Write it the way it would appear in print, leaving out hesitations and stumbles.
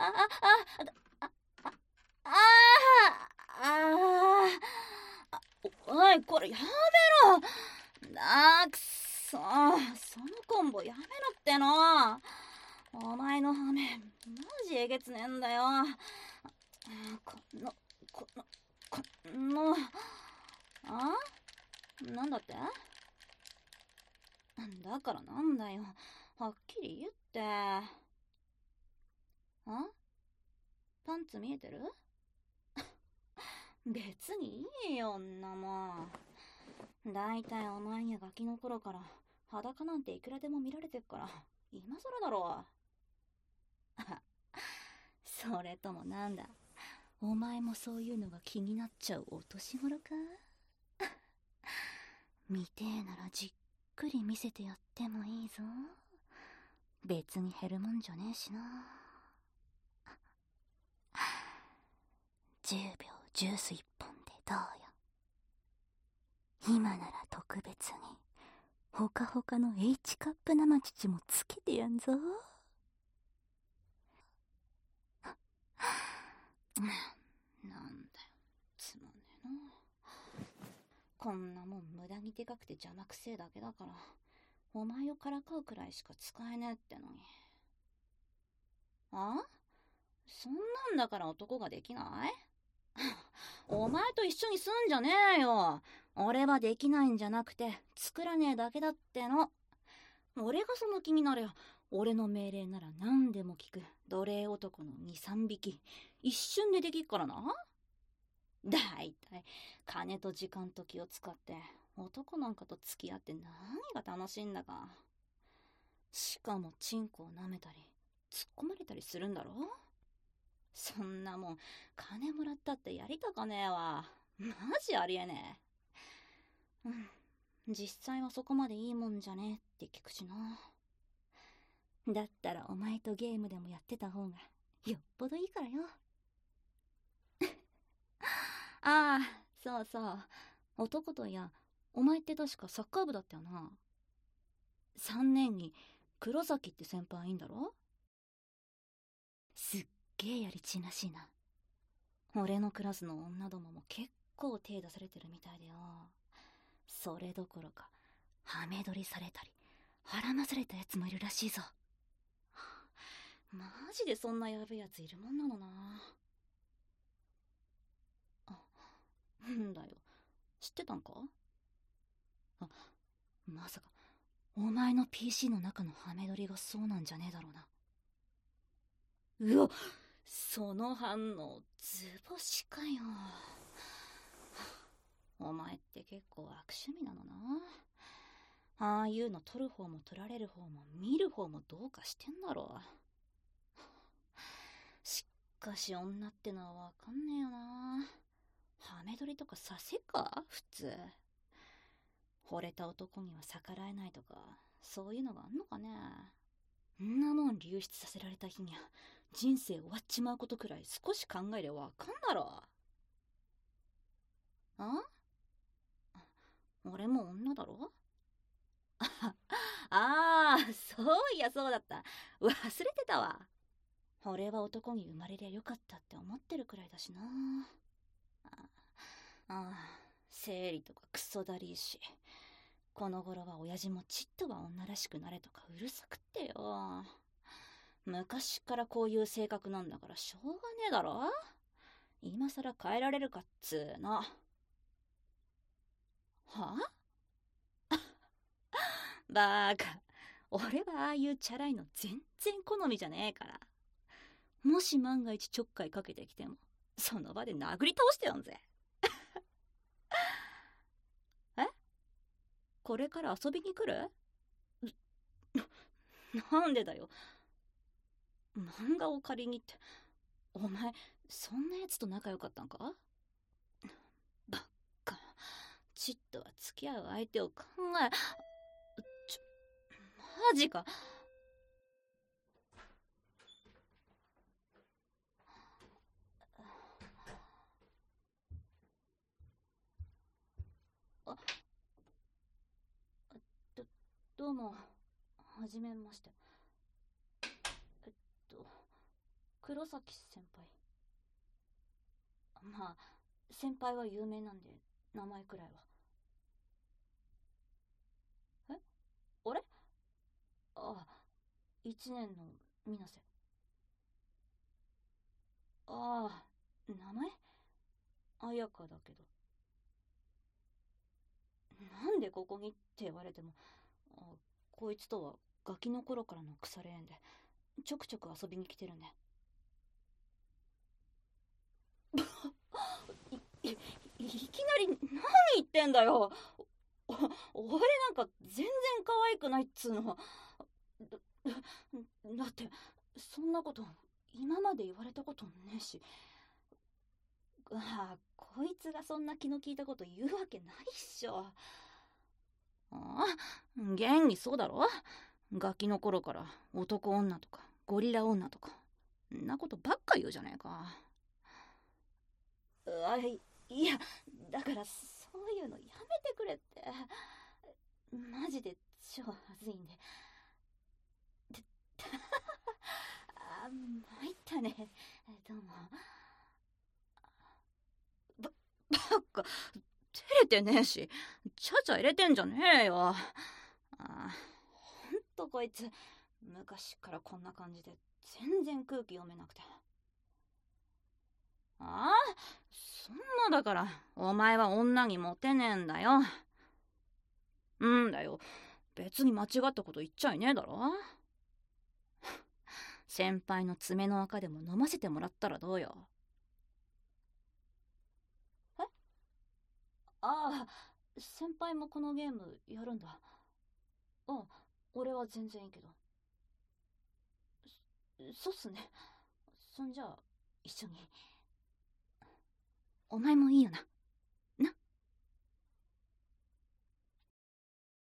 おい、これやめろ。くそ、そのコンボやめろっての。お前のハメマジえげつねえんだよ。なんだって？だからなんだよ、はっきり言って。パンツ見えてる？別にいいよ、女もん。だいたいお前やガキの頃から裸なんていくらでも見られてっから今更だろ。それともなんだ、お前もそういうのが気になっちゃうお年頃か？見てえならじっくり見せてやってもいいぞ。別に減るもんじゃねえしな。10秒ジュース1本でどうよ。今なら特別にほかほかの H カップ生乳もつけてやんぞ。なんだよ、つまんねえな。こんなもん無駄にでかくて邪魔くせえだけだから、お前をからかうくらいしか使えねえってのに。そんなんだから男ができない？お前と一緒にすんじゃねえよ。俺はできないんじゃなくて作らねえだけだっての。俺がその気になれば俺の命令なら何でも聞く奴隷男の2、3匹一瞬でできっからな。だいたい金と時間と気を使って男なんかと付き合って何が楽しいんだか。しかもチンコを舐めたり突っ込まれたりするんだろ。そんなもん金もらったってやりたかねえわ。マジありえねえ。実際はそこまでいいもんじゃねえって聞くしな。だったらお前とゲームでもやってた方がよっぽどいいからよ。そうそう、男といや、お前って確かサッカー部だったよな。3年に黒崎って先輩いんだろ？すっげえやりちんらしいな。俺のクラスの女どもも結構手出されてるみたいでよ。それどころかハメ撮りされたりはらまされたやつもいるらしいぞ。マジでそんなやべえやついるもんなのな。んだよ、知ってたんか？まさかお前の PC の中のハメ撮りがそうなんじゃねえだろうな。うわっ、その反応図星かよ。お前って結構悪趣味なのな。ああいうの撮る方も撮られる方も見る方もどうかしてんだろう。しかし女ってのはわかんねえよな。ハメ撮りとかさせか普通。惚れた男には逆らえないとかそういうのがあんのかね。んなもん流出させられた日には人生終わっちまうことくらい少し考えりゃわかんだろ。俺も女だろ？そういやそうだった。忘れてたわ。俺は男に生まれりゃよかったって思ってるくらいだしな。生理とかクソだりーし、この頃は親父もちっとは女らしくなれとかうるさくってよ。昔からこういう性格なんだからしょうがねえだろ。今さら変えられるかっつーの。バーカ、俺はああいうチャラいの全然好みじゃねえから。もし万が一ちょっかいかけてきてもその場で殴り倒してやんぜ。これから遊びに来る？なんでだよ。漫画を借りにって、お前そんなやつと仲良かったんか？ばっか、ちっとは付き合う相手を考え。マジか。どどうも、はじめまして。 黒崎先輩。まあ、先輩は有名なんで、名前くらいは。え、あれ、ああ、一年の水瀬。ああ、名前綾香だけど。なんでここにって言われても、あ、こいつとはガキの頃からの腐れ縁で、ちょくちょく遊びに来てるんで。いきなり何言ってんだよ。俺なんか全然可愛くないっつうの。だってそんなこと今まで言われたことねえし。こいつがそんな気の利いたこと言うわけないっしょ。現にそうだろ。ガキの頃から男女とかゴリラ女とかんなことばっか言うじゃねえか。いや、だからそういうのやめてくれって。マジで超はずいんで。参ったね。どうも。ばっか、照れてねえし、ちゃちゃ入れてんじゃねえよ。ほんとこいつ、昔っからこんな感じで全然空気読めなくて。そんなだからお前は女にモテねえんだよ。だよ、別に間違ったこと言っちゃいねえだろ。先輩の爪の垢でも飲ませてもらったらどうよ。え、先輩もこのゲームやるんだ。俺は全然いいけど。そうっすね。そんじゃあ一緒に。お前もいいよな。